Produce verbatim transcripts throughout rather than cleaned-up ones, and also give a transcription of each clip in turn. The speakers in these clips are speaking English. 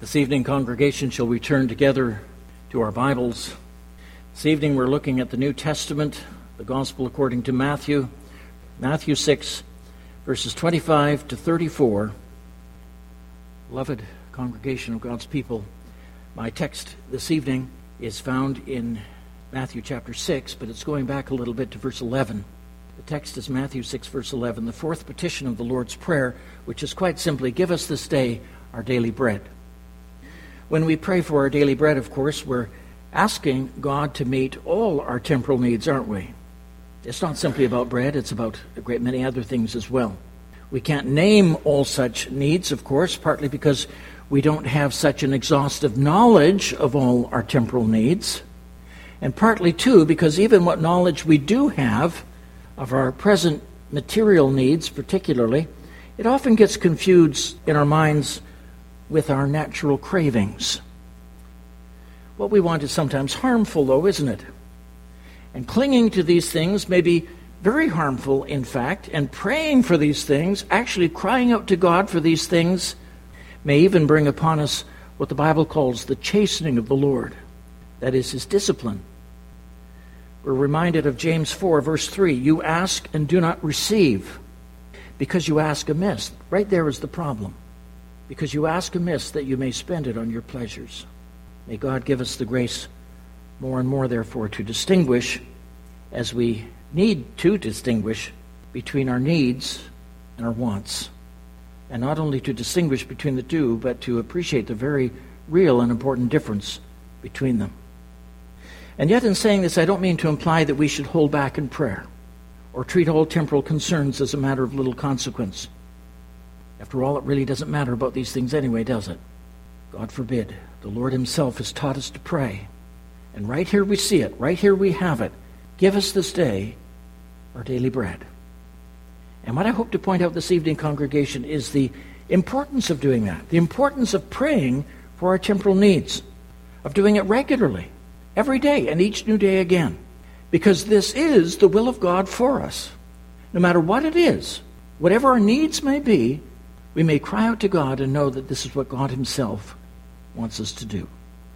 This evening, congregation shall return together to our Bibles. This evening we're looking at the New Testament, the Gospel according to Matthew, Matthew six, verses twenty-five to thirty-four. Beloved congregation of God's people, my text this evening is found in Matthew chapter six, but it's going back a little bit to verse eleven. The text is Matthew six, verse eleven, the fourth petition of the Lord's Prayer, which is quite simply, give us this day our daily bread. When we pray for our daily bread, of course, we're asking God to meet all our temporal needs, aren't we? It's not simply about bread, it's about a great many other things as well. We can't name all such needs, of course, partly because we don't have such an exhaustive knowledge of all our temporal needs, and partly, too, because even what knowledge we do have of our present material needs, particularly, it often gets confused in our minds with our natural cravings. What we want is sometimes harmful, though, isn't it? And clinging to these things may be very harmful, in fact, and praying for these things, actually crying out to God for these things, may even bring upon us what the Bible calls the chastening of the Lord. That is, His discipline. We're reminded of James four, verse three, you ask and do not receive, because you ask amiss. Right there is the problem. Because you ask amiss that you may spend it on your pleasures. May God give us the grace more and more, therefore, to distinguish, as we need to distinguish, between our needs and our wants. And not only to distinguish between the two, but to appreciate the very real and important difference between them. And yet in saying this, I don't mean to imply that we should hold back in prayer or treat all temporal concerns as a matter of little consequence. After all, it really doesn't matter about these things anyway, does it? God forbid. The Lord Himself has taught us to pray. And right here we see it. Right here we have it. Give us this day our daily bread. And what I hope to point out this evening, congregation, is the importance of doing that. The importance of praying for our temporal needs. Of doing it regularly. Every day and each new day again. Because this is the will of God for us. No matter what it is, whatever our needs may be, we may cry out to God and know that this is what God Himself wants us to do.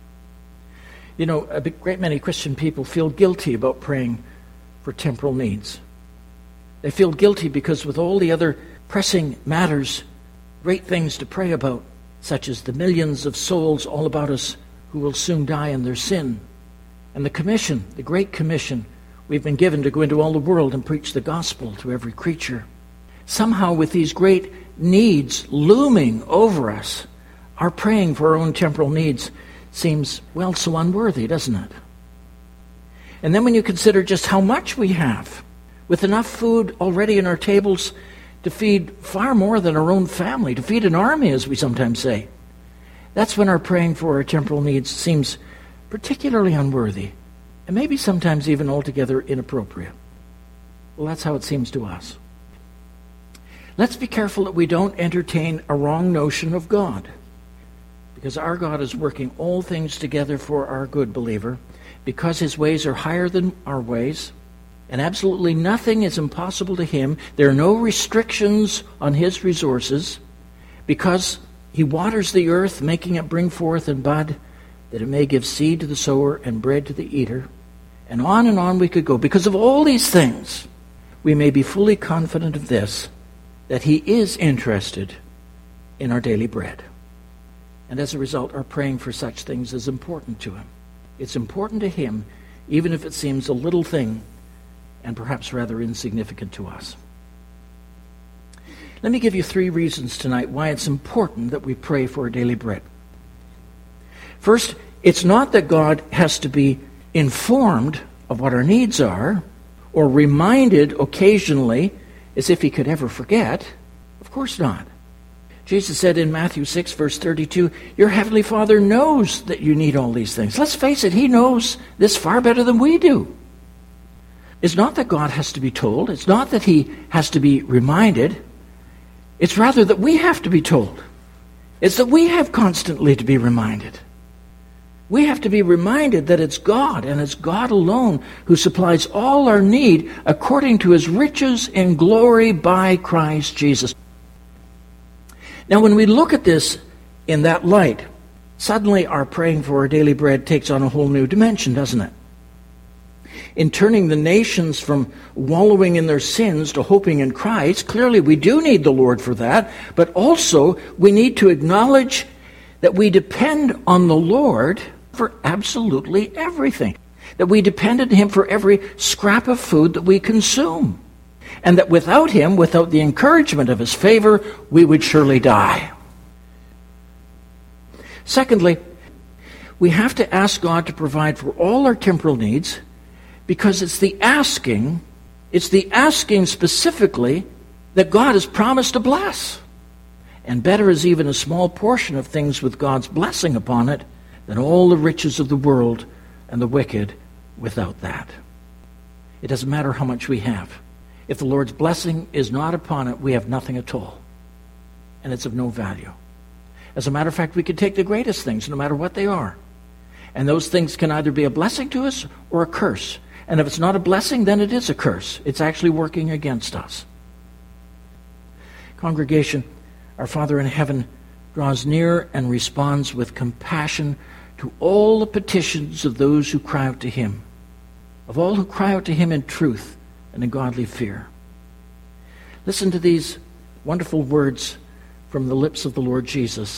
You know, a great many Christian people feel guilty about praying for temporal needs. They feel guilty because with all the other pressing matters, great things to pray about, such as the millions of souls all about us who will soon die in their sin, and the commission, the great commission we've been given to go into all the world and preach the gospel to every creature. Somehow with these great needs looming over us, our praying for our own temporal needs seems, well, so unworthy, doesn't it? And then when you consider just how much we have, with enough food already in our tables to feed far more than our own family, to feed an army, as we sometimes say, that's when our praying for our temporal needs seems particularly unworthy, and maybe sometimes even altogether inappropriate. Well, that's how it seems to us. Let's be careful that we don't entertain a wrong notion of God. Because our God is working all things together for our good, believer. Because His ways are higher than our ways. And absolutely nothing is impossible to Him. There are no restrictions on His resources. Because He waters the earth, making it bring forth and bud, that it may give seed to the sower and bread to the eater. And on and on we could go. Because of all these things, we may be fully confident of this, that He is interested in our daily bread. And as a result, our praying for such things is important to Him. It's important to Him, even if it seems a little thing and perhaps rather insignificant to us. Let me give you three reasons tonight why it's important that we pray for our daily bread. First, it's not that God has to be informed of what our needs are or reminded occasionally as if He could ever forget. Of course not. Jesus said in Matthew six, verse thirty-two, your Heavenly Father knows that you need all these things. Let's face it, He knows this far better than we do. It's not that God has to be told. It's not that He has to be reminded. It's rather that we have to be told. It's that we have constantly to be reminded. We have to be reminded that it's God, and it's God alone who supplies all our need according to His riches in glory by Christ Jesus. Now, when we look at this in that light, suddenly our praying for our daily bread takes on a whole new dimension, doesn't it? In turning the nations from wallowing in their sins to hoping in Christ, clearly we do need the Lord for that, but also we need to acknowledge that we depend on the Lord for absolutely everything, that we depend on Him for every scrap of food that we consume, and that without Him, without the encouragement of His favor, we would surely die. Secondly, we have to ask God to provide for all our temporal needs, because it's the asking, it's the asking specifically that God has promised to bless. And better is even a small portion of things with God's blessing upon it than all the riches of the world and the wicked without that. It doesn't matter how much we have. If the Lord's blessing is not upon it, we have nothing at all. And it's of no value. As a matter of fact, we could take the greatest things, no matter what they are. And those things can either be a blessing to us or a curse. And if it's not a blessing, then it is a curse. It's actually working against us. Congregation, our Father in heaven draws near and responds with compassion to all the petitions of those who cry out to Him, of all who cry out to Him in truth and in godly fear. Listen to these wonderful words from the lips of the Lord Jesus.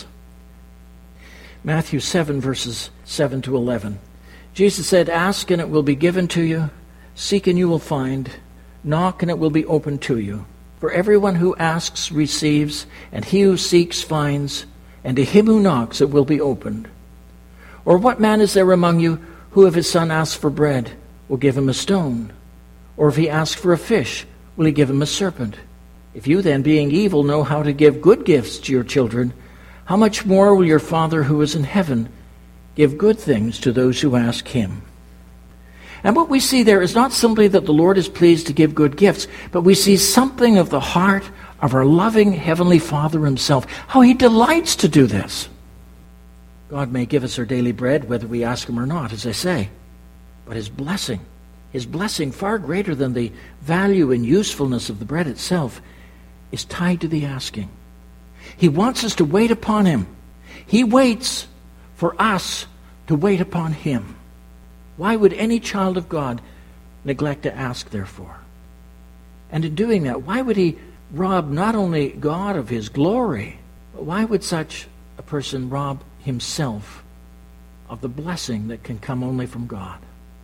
Matthew seven, verses seven to eleven. Jesus said, "Ask and it will be given to you. Seek and you will find. Knock and it will be opened to you. For everyone who asks receives, and he who seeks finds, and to him who knocks it will be opened. Or what man is there among you who, if his son asks for bread, will give him a stone? Or if he asks for a fish, will he give him a serpent? If you then, being evil, know how to give good gifts to your children, how much more will your Father who is in heaven give good things to those who ask Him?" And what we see there is not simply that the Lord is pleased to give good gifts, but we see something of the heart of our loving Heavenly Father Himself, how He delights to do this. God may give us our daily bread, whether we ask Him or not, as I say, but His blessing, His blessing far greater than the value and usefulness of the bread itself, is tied to the asking. He wants us to wait upon Him. He waits for us to wait upon Him. Why would any child of God neglect to ask, therefore? And in doing that, why would he rob not only God of His glory, but why would such a person rob himself of the blessing that can come only from God?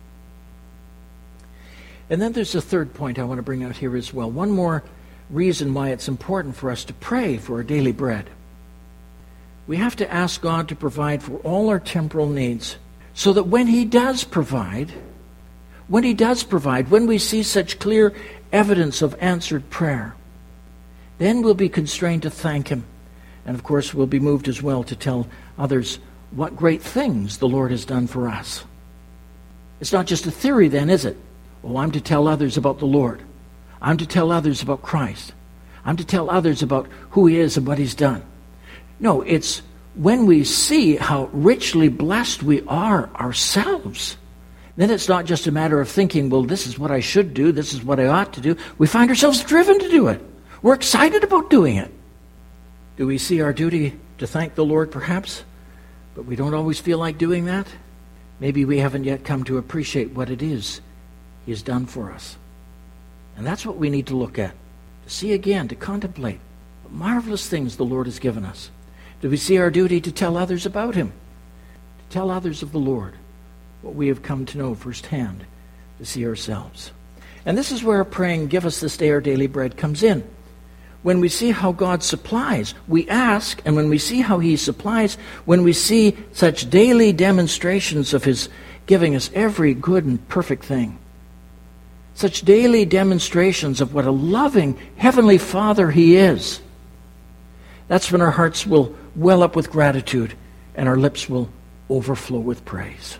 And then there's a third point I want to bring out here as well. One more reason why it's important for us to pray for our daily bread. We have to ask God to provide for all our temporal needs, so that when He does provide, when He does provide, when we see such clear evidence of answered prayer, then we'll be constrained to thank Him. And of course, we'll be moved as well to tell others what great things the Lord has done for us. It's not just a theory then, is it? Oh, I'm to tell others about the Lord. I'm to tell others about Christ. I'm to tell others about who He is and what He's done. No, it's when we see how richly blessed we are ourselves, then it's not just a matter of thinking, well, this is what I should do, this is what I ought to do. We find ourselves driven to do it. We're excited about doing it. Do we see our duty to thank the Lord, perhaps, but we don't always feel like doing that? Maybe we haven't yet come to appreciate what it is He has done for us. And that's what we need to look at, to see again, to contemplate what marvelous things the Lord has given us. Do we see our duty to tell others about Him, to tell others of the Lord, what we have come to know firsthand, to see ourselves? And this is where praying, "Give us this day our daily bread," comes in. When we see how God supplies, we ask, and when we see how He supplies, when we see such daily demonstrations of His giving us every good and perfect thing, such daily demonstrations of what a loving Heavenly Father He is, that's when our hearts will well up with gratitude and our lips will overflow with praise.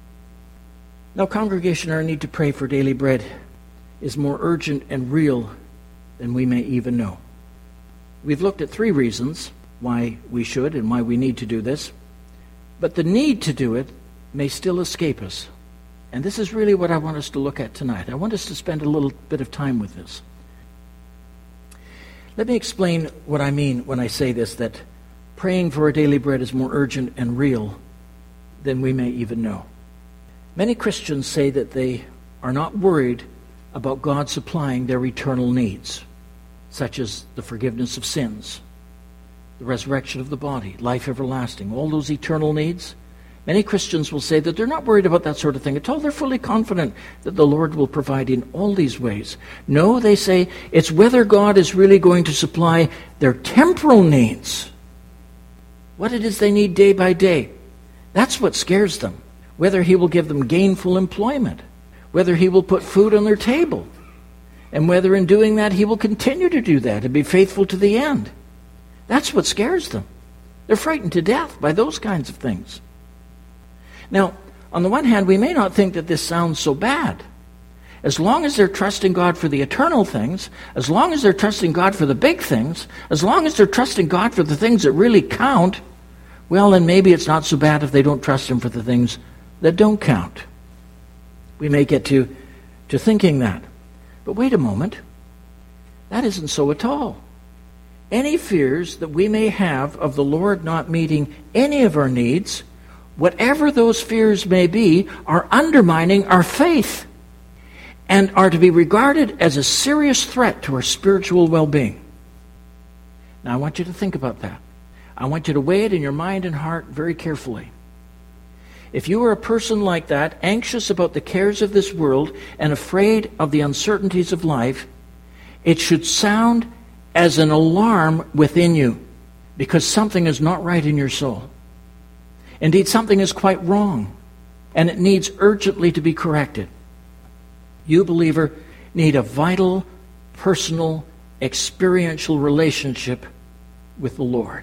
Now, congregation, our need to pray for daily bread is more urgent and real than we may even know. We've looked at three reasons why we should and why we need to do this, but the need to do it may still escape us. And this is really what I want us to look at tonight. I want us to spend a little bit of time with this. Let me explain what I mean when I say this, that praying for our daily bread is more urgent and real than we may even know. Many Christians say that they are not worried about God supplying their eternal needs, such as the forgiveness of sins, the resurrection of the body, life everlasting, all those eternal needs. Many Christians will say that they're not worried about that sort of thing at all. They're fully confident that the Lord will provide in all these ways. No, they say, it's whether God is really going to supply their temporal needs, what it is they need day by day. That's what scares them. Whether he will give them gainful employment, whether he will put food on their table, and whether in doing that he will continue to do that and be faithful to the end. That's what scares them. They're frightened to death by those kinds of things. Now, on the one hand, we may not think that this sounds so bad. As long as they're trusting God for the eternal things, as long as they're trusting God for the big things, as long as they're trusting God for the things that really count, well, then maybe it's not so bad if they don't trust him for the things that don't count. We may get to, to thinking that. But wait a moment. That isn't so at all. Any fears that we may have of the Lord not meeting any of our needs, whatever those fears may be, are undermining our faith and are to be regarded as a serious threat to our spiritual well-being. Now, I want you to think about that. I want you to weigh it in your mind and heart very carefully. If you are a person like that, anxious about the cares of this world and afraid of the uncertainties of life, it should sound as an alarm within you, because something is not right in your soul. Indeed, something is quite wrong, and it needs urgently to be corrected. You, believer, need a vital, personal, experiential relationship with the Lord.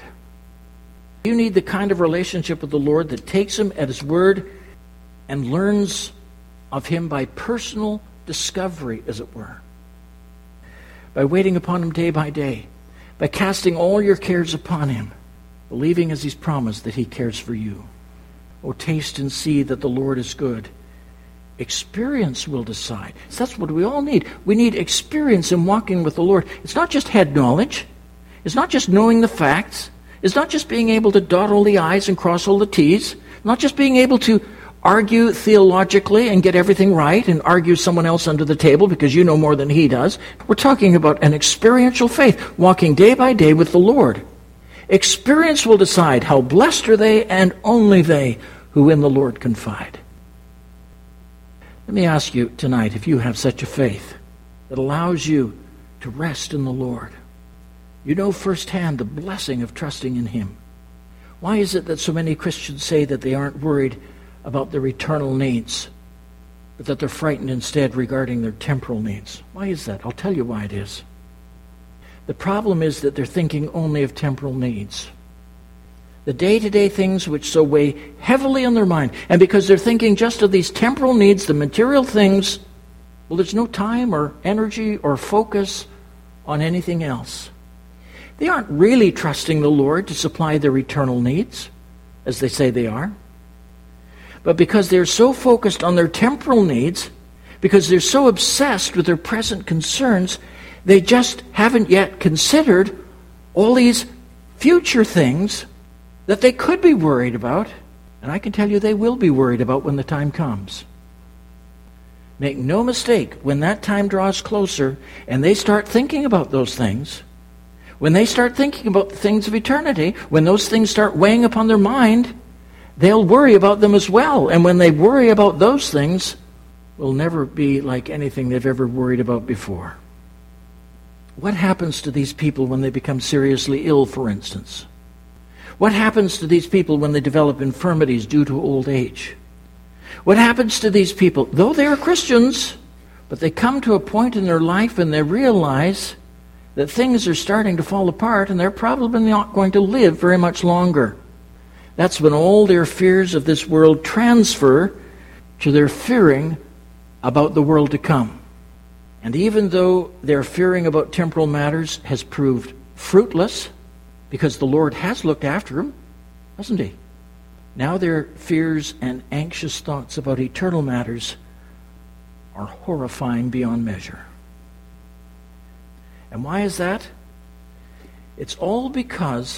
You need the kind of relationship with the Lord that takes him at his word and learns of him by personal discovery, as it were. By waiting upon him day by day, by casting all your cares upon him, believing as he's promised that he cares for you. Oh, taste and see that the Lord is good. Experience will decide. So that's what we all need. We need experience in walking with the Lord. It's not just head knowledge. It's not just knowing the facts. It's not just being able to dot all the I's and cross all the T's. Not just being able to argue theologically and get everything right and argue someone else under the table because you know more than he does. We're talking about an experiential faith, walking day by day with the Lord. Experience will decide how blessed are they, and only they who in the Lord confide. Let me ask you tonight if you have such a faith that allows you to rest in the Lord. You know firsthand the blessing of trusting in him. Why is it that so many Christians say that they aren't worried about their eternal needs, but that they're frightened instead regarding their temporal needs? Why is that? I'll tell you why it is. The problem is that they're thinking only of temporal needs. The day-to-day things which so weigh heavily on their mind. And because they're thinking just of these temporal needs, the material things, well, there's no time or energy or focus on anything else. They aren't really trusting the Lord to supply their eternal needs, as they say they are. But because they're so focused on their temporal needs, because they're so obsessed with their present concerns, they just haven't yet considered all these future things that they could be worried about. And I can tell you they will be worried about when the time comes. Make no mistake, when that time draws closer and they start thinking about those things, when they start thinking about the things of eternity, when those things start weighing upon their mind, they'll worry about them as well. And when they worry about those things, will never be like anything they've ever worried about before. What happens to these people when they become seriously ill, for instance? What happens to these people when they develop infirmities due to old age? What happens to these people, though they are Christians, but they come to a point in their life and they realize that things are starting to fall apart and they're probably not going to live very much longer. That's when all their fears of this world transfer to their fearing about the world to come. And even though their fearing about temporal matters has proved fruitless, because the Lord has looked after them, hasn't he? Now their fears and anxious thoughts about eternal matters are horrifying beyond measure. And why is that? It's all because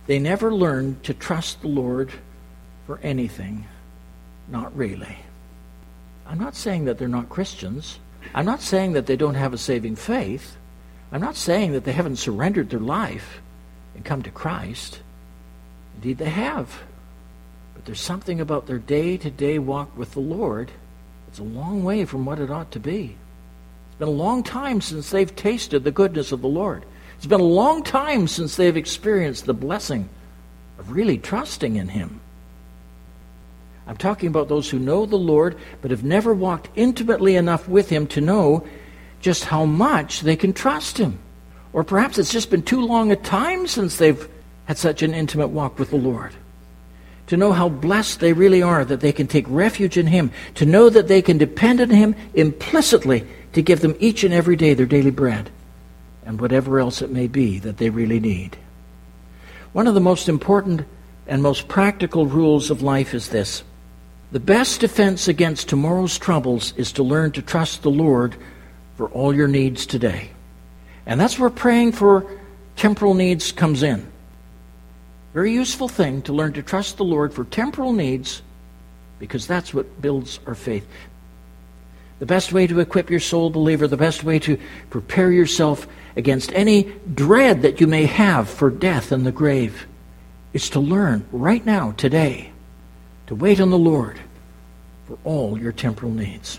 they never learn to trust the Lord for anything. Not really. I'm not saying that they're not Christians. I'm not saying that they don't have a saving faith. I'm not saying that they haven't surrendered their life and come to Christ. Indeed, they have. But there's something about their day-to-day walk with the Lord. It's a long way from what it ought to be. It's been a long time since they've tasted the goodness of the Lord. It's been a long time since they've experienced the blessing of really trusting in Him. I'm talking about those who know the Lord but have never walked intimately enough with Him to know just how much they can trust Him. Or perhaps it's just been too long a time since they've had such an intimate walk with the Lord. To know how blessed they really are that they can take refuge in Him. To know that they can depend on Him implicitly to give them each and every day their daily bread and whatever else it may be that they really need. One of the most important and most practical rules of life is this. The best defense against tomorrow's troubles is to learn to trust the Lord for all your needs today. And that's where praying for temporal needs comes in. Very useful thing to learn to trust the Lord for temporal needs, because that's what builds our faith. The best way to equip your soul, believer, the best way to prepare yourself against any dread that you may have for death and the grave is to learn right now, today, to wait on the Lord for all your temporal needs.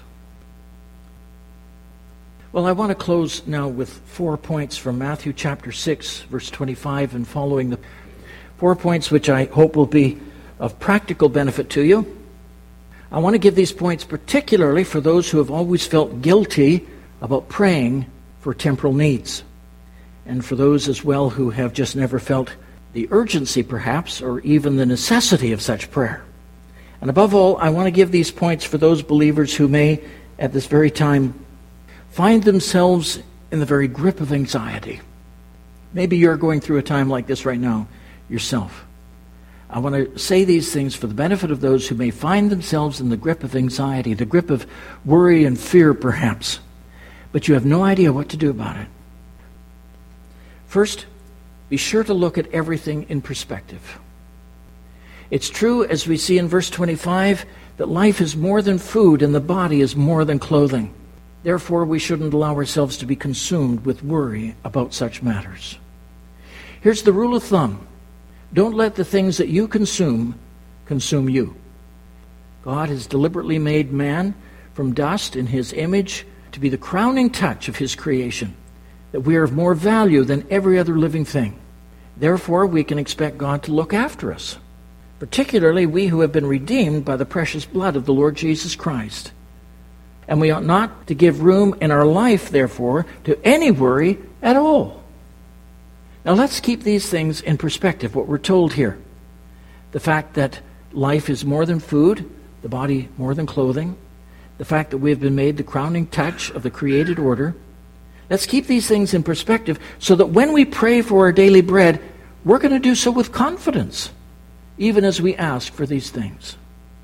Well, I want to close now with four points from Matthew chapter six, verse twenty-five and following, the four points which I hope will be of practical benefit to you. I want to give these points particularly for those who have always felt guilty about praying for temporal needs, and for those as well who have just never felt the urgency, perhaps, or even the necessity of such prayer. And above all, I want to give these points for those believers who may, at this very time, find themselves in the very grip of anxiety. Maybe you're going through a time like this right now yourself. I want to say these things for the benefit of those who may find themselves in the grip of anxiety, the grip of worry and fear, perhaps, but you have no idea what to do about it. First, be sure to look at everything in perspective. It's true, as we see in verse twenty-five, that life is more than food and the body is more than clothing. Therefore, we shouldn't allow ourselves to be consumed with worry about such matters. Here's the rule of thumb. Don't let the things that you consume consume you. God has deliberately made man from dust in His image to be the crowning touch of His creation, that we are of more value than every other living thing. Therefore, we can expect God to look after us, particularly we who have been redeemed by the precious blood of the Lord Jesus Christ. And we ought not to give room in our life, therefore, to any worry at all. Now let's keep these things in perspective, what we're told here. The fact that life is more than food, the body more than clothing, the fact that we have been made the crowning touch of the created order. Let's keep these things in perspective so that when we pray for our daily bread, we're going to do so with confidence, even as we ask for these things.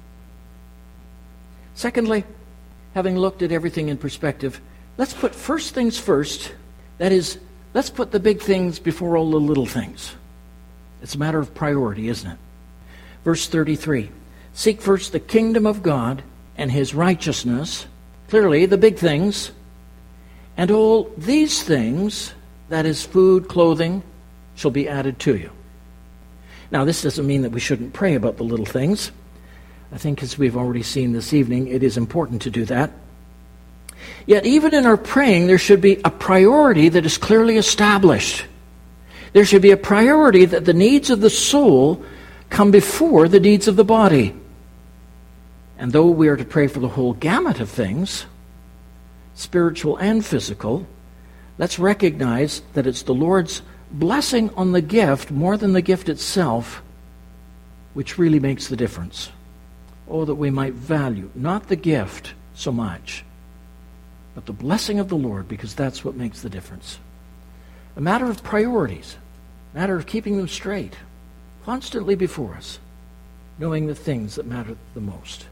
Secondly, having looked at everything in perspective, let's put first things first. That is, let's put the big things before all the little things. It's a matter of priority, isn't it? Verse thirty-three, seek first the kingdom of God and His righteousness, clearly the big things, and all these things, that is food, clothing, shall be added to you. Now, this doesn't mean that we shouldn't pray about the little things. I think, as we've already seen this evening, it is important to do that. Yet, even in our praying, there should be a priority that is clearly established. There should be a priority that the needs of the soul come before the needs of the body. And though we are to pray for the whole gamut of things, spiritual and physical, let's recognize that it's the Lord's blessing on the gift more than the gift itself which really makes the difference. Oh, that we might value not the gift so much, but the blessing of the Lord, because that's what makes the difference. A matter of priorities, a matter of keeping them straight, constantly before us, knowing the things that matter the most.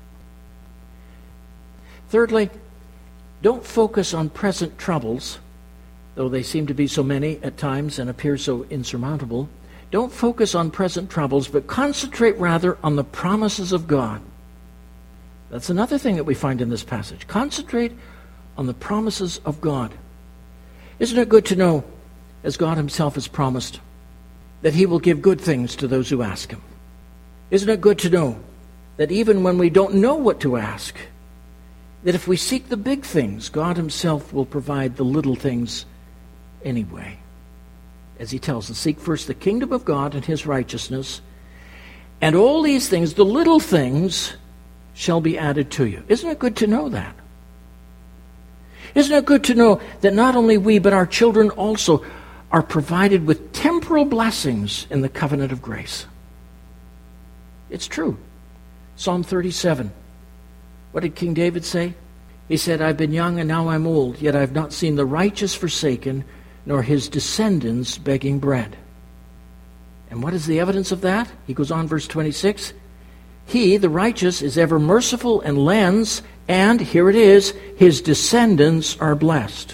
Thirdly, don't focus on present troubles, though they seem to be so many at times and appear so insurmountable. Don't focus on present troubles, but concentrate rather on the promises of God. That's another thing that we find in this passage. Concentrate on the promises of God. Isn't it good to know, as God himself has promised, that he will give good things to those who ask him? Isn't it good to know that even when we don't know what to ask, that if we seek the big things, God himself will provide the little things anyway? As he tells us, seek first the kingdom of God and his righteousness, and all these things, the little things, shall be added to you. Isn't it good to know that? Isn't it good to know that not only we, but our children also are provided with temporal blessings in the covenant of grace? It's true. Psalm thirty-seven. What did King David say? He said, I've been young and now I'm old, yet I've not seen the righteous forsaken, nor his descendants begging bread. And what is the evidence of that? He goes on, verse twenty-six. He, the righteous, is ever merciful and lends, and, here it is, his descendants are blessed.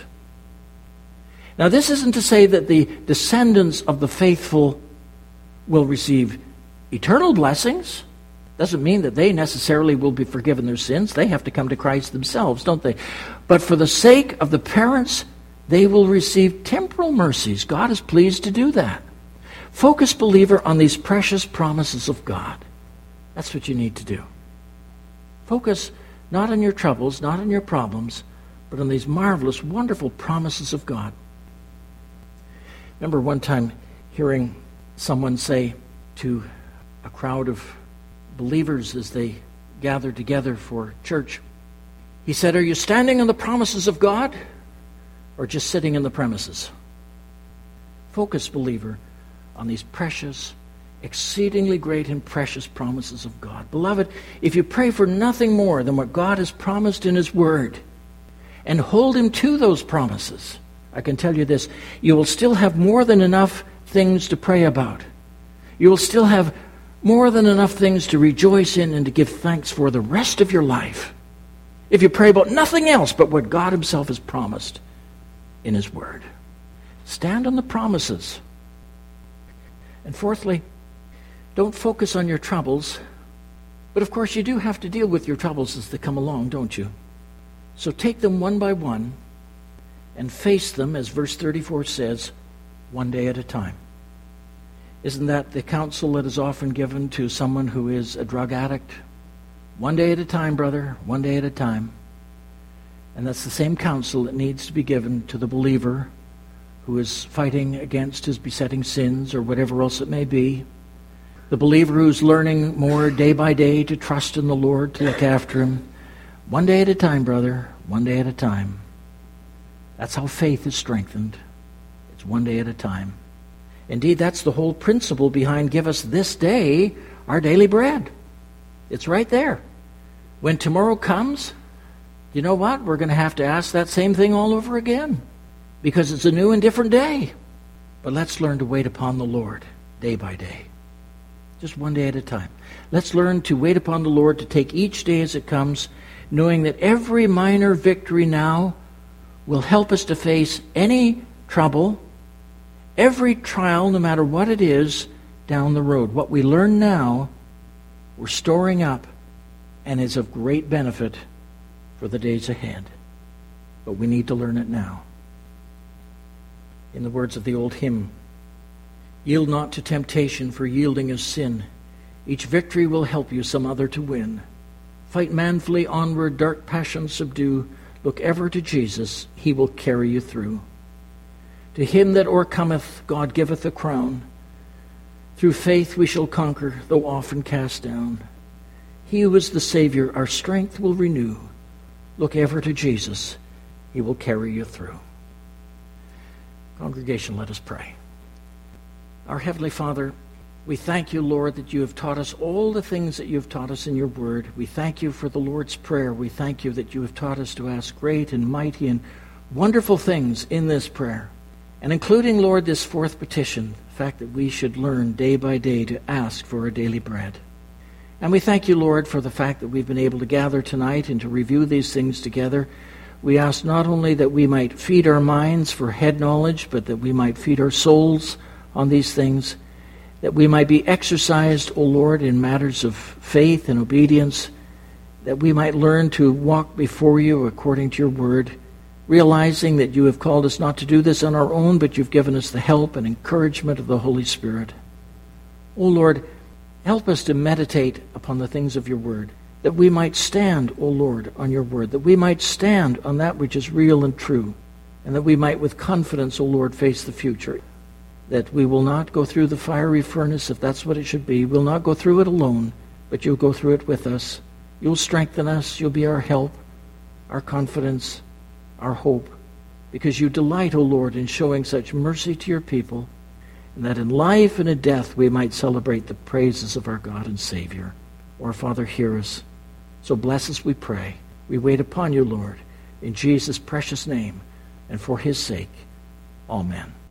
Now, this isn't to say that the descendants of the faithful will receive eternal blessings. Doesn't mean that they necessarily will be forgiven their sins. They have to come to Christ themselves, don't they? But for the sake of the parents, they will receive temporal mercies. God is pleased to do that. Focus, believer, on these precious promises of God. That's what you need to do. Focus not on your troubles, not on your problems, but on these marvelous, wonderful promises of God. Remember one time hearing someone say to a crowd of believers as they gathered together for church, he said, are you standing on the promises of God or just sitting in the premises? Focus, believer, on these precious, exceedingly great and precious promises of God. Beloved, if you pray for nothing more than what God has promised in his word and hold him to those promises, I can tell you this, you will still have more than enough things to pray about. You will still have more than enough things to rejoice in and to give thanks for the rest of your life if you pray about nothing else but what God himself has promised in his word. Stand on the promises. And fourthly, don't focus on your troubles. But of course you do have to deal with your troubles as they come along, don't you? So take them one by one and face them, as verse thirty-four says, one day at a time. Isn't that the counsel that is often given to someone who is a drug addict? One day at a time, brother, one day at a time. And that's the same counsel that needs to be given to the believer who is fighting against his besetting sins or whatever else it may be. The believer who's learning more day by day to trust in the Lord, to look after him. One day at a time, brother, one day at a time. That's how faith is strengthened. It's one day at a time. Indeed, that's the whole principle behind give us this day our daily bread. It's right there. When tomorrow comes, you know what? We're going to have to ask that same thing all over again because it's a new and different day. But let's learn to wait upon the Lord day by day. Just one day at a time. Let's learn to wait upon the Lord, to take each day as it comes, knowing that every minor victory now will help us to face any trouble, every trial, no matter what it is, down the road. What we learn now, we're storing up and is of great benefit for the days ahead. But we need to learn it now. In the words of the old hymn, yield not to temptation, for yielding is sin. Each victory will help you some other to win. Fight manfully onward, dark passions subdue. Look ever to Jesus, he will carry you through. To him that o'ercometh, God giveth a crown. Through faith we shall conquer, though often cast down. He who is the Savior, our strength will renew. Look ever to Jesus, he will carry you through. Congregation, let us pray. Our Heavenly Father, we thank you, Lord, that you have taught us all the things that you have taught us in your word. We thank you for the Lord's Prayer. We thank you that you have taught us to ask great and mighty and wonderful things in this prayer. And including, Lord, this fourth petition, the fact that we should learn day by day to ask for our daily bread. And we thank you, Lord, for the fact that we've been able to gather tonight and to review these things together. We ask not only that we might feed our minds for head knowledge, but that we might feed our souls on these things. that we might be exercised, O Lord, in matters of faith and obedience, that we might learn to walk before you according to your word, realizing that you have called us not to do this on our own, but you've given us the help and encouragement of the Holy Spirit. O Lord, help us to meditate upon the things of your word, that we might stand, O Lord, on your word, that we might stand on that which is real and true, and that we might with confidence, O Lord, face the future, that we will not go through the fiery furnace, if that's what it should be. We'll not go through it alone, but you'll go through it with us. You'll strengthen us. You'll be our help, our confidence, our hope, because you delight, O Lord, in showing such mercy to your people, and that in life and in death we might celebrate the praises of our God and Savior. Our Father, hear us. So bless us, we pray. We wait upon you, Lord, in Jesus' precious name, and for his sake. Amen.